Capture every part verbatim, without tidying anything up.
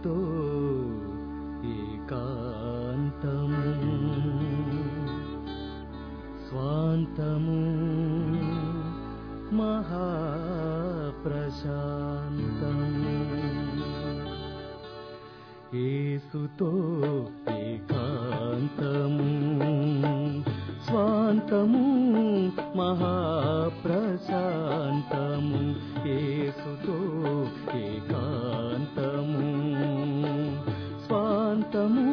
యేసుతో ఏకాంతము స్వాంతము మహాప్రశాంతము యేసుతో ఏకాంతము స్వాంతము మహాప్రశాంతము యేసుతో ఏకాంతము స్వాంతము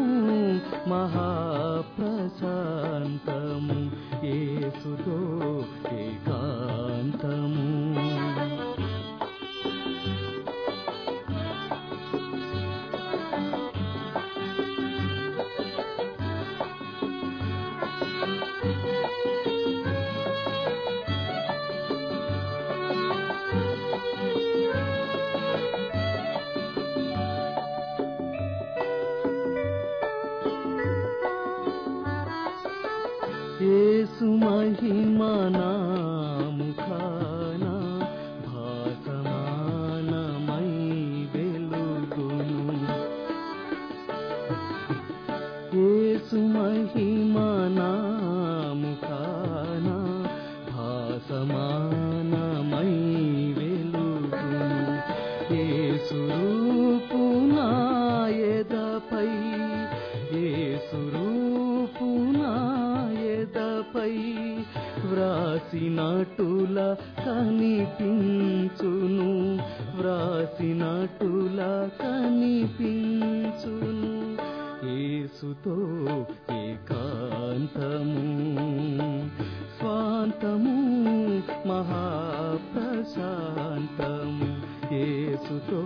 మహాప్రశాంతము యేసుతో ఏకాంతము యేసు మహిమ నా ముఖాన భాసమానమై వెలుగును యేసు మహిమ నా ముఖాన భాసమానమై వెలుగును యేసు రూపు నా ఎదపై యేసు రూపు నా ఎదపై వ్రాసినటుల కనిపించును వ్రాసినటుల కనిపించును యేసుతో ఏకాంతము స్వాంతము మహాప్రశాంతము యేసుతో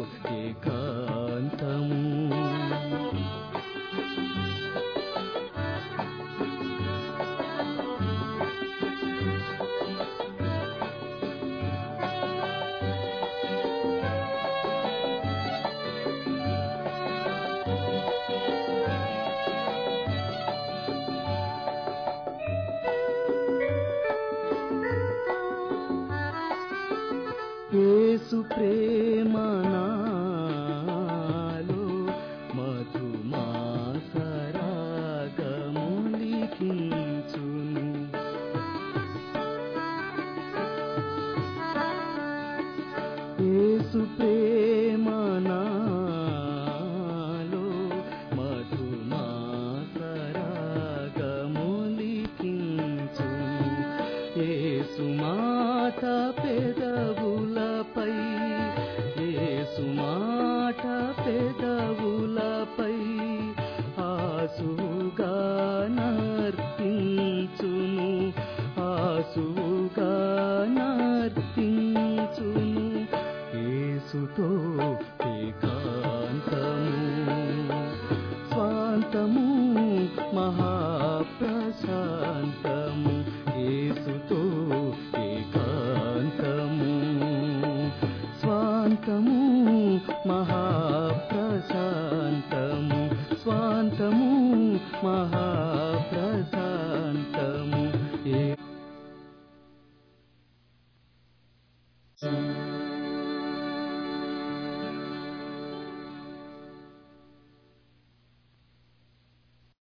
ఏకాంతము యేసు ప్రేమ నాలో మధుమాసరాగములికించును యేసు ప్రేమ నాలో మధుమాసరాగములికించును యేసు మాట పెదవులపై యేసు మాట పెదవులపై ఆసుగా నర్తించును ఆసుగా నర్తించును యేసుతో ఏకాంతము స్వాంతము మహాప్రశాంతము యేసుతో